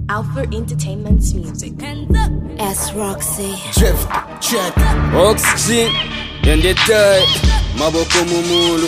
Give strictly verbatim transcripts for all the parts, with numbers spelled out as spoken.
Alpha Entertainment's music. S Roxy. Drift, check. Oxygen, then they die. Maboko mumulu.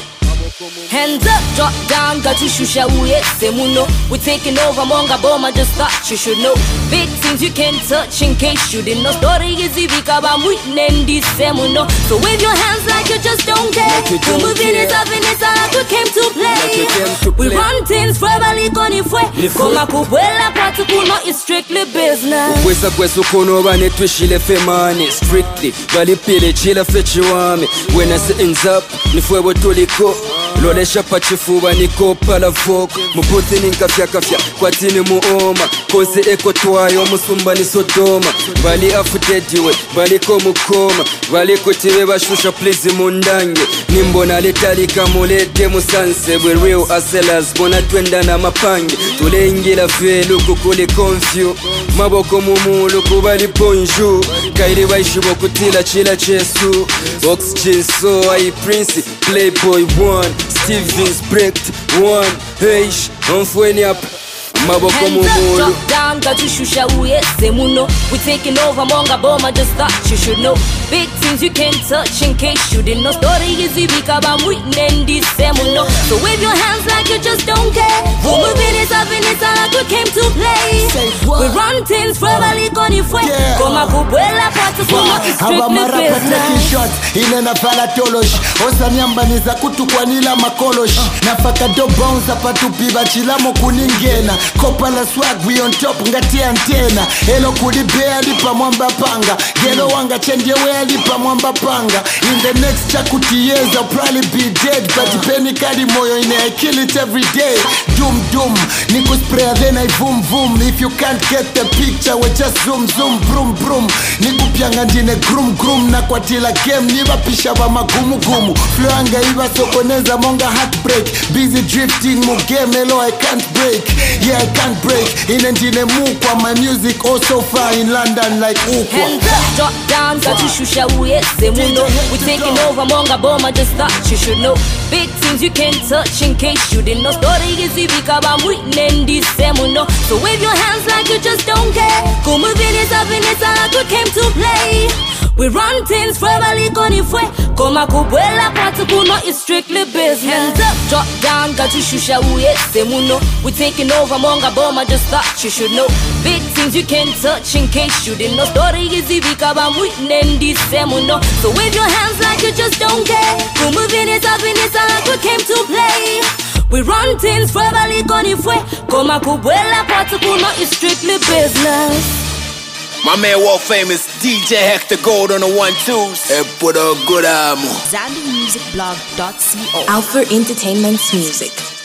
Hands up, drop down, got you shusha uye semuno. We're taking over Monga Boma, just thought you should know. Big things you can't touch in case you didn't know. Story is ibika ba mwitnendi semuno. So wave your hands like you just don't care. Like you don't We're moving care. it up in it like we came to play. Like you came to We play. run things forever gone if we Koma kubwela kwatu kuno is strictly business. Kwesa kwesu kuno bane twishile fe money. Strictly, balipile chila fe chiwame. When I say ends up, nifwe botoliko. Lolesha pachifuba niko pala voko. Muputi ninkafya kafya, kwatini muoma. Kose eko twayo, musumba ni Sodoma. Bali afutediwe, bali komukoma. Bali kutiwe bashusha please mundange. Nimbona letalika mulete musanse. We real hustlers, bona twenda na mapange. Tule ingila felu kukuli confuse. Maboko mumulu kubali bonjour. Kairi baishibo kutila chila chesu. Oxygen so I prince, playboy one. Stevens breaked one. Hey, on fweni up. Maboko Hands up, mumulu. drop down, got you shusha uye semuno. We're taking over Monga Boma, just thought you should know. Big things you can't touch in case you didn't know. Story is ibika ba mwitnendi semuno. So wave your hands like you just don't care. We're moving it up in it like we came to play. Say what? We run things forever gone if we Yeah. Koma kubwela kwatu kuno is strictly Abamarapa taking business. shots inena fala tolosh osanyambaniza kutukwanila makolosh nafaka do bounce apatupiba chilamo kuningena kopa la swag we on top ngati antena elo kulibea lipa mwamba panga gelo wanga chendye wea lipa mwamba panga in the next chakuti years I'll probably be dead but penny kadi moyo ine I kill it every day doom doom niku spray then I boom boom if you can't get the picture we just zoom zoom broom broom niku pyanga ndine grum grum na kwatila game niba pisha ba magumu gumu flow anga iba sokoneza monga heartbreak busy drifting mu game elo I can't break yeah I can't break ine ndine mu kwa my music also far in London like ukwa Hands up, drop down, got you shusha uye semuno. We're taking over Monga Boma, just thought you should know. Big things you can't touch in case you didn't know. Story is ibika ba mwitnendi semuno. So wave your hands like you just don't care. Go moving it up in it like we came to play. We run things forever gone if we Koma kubwela kwatu kuno is strictly business. Hands up, drop down, got you shusha uye semuno. We're taking over Monga Boma, just thought you should know. Big things you can't touch in case you didn't know. Story is ibika ba mwitnendi semuno. So wave your hands like you just don't care. Go moving it up in it like we came to play. We run things forever gone if we Koma kubwela kwatu kuno is strictly business. My man world famous D J Hector Gold on the one twos. And put a good arm. Zambi Music Blog dot co. Alpha Entertainment's music.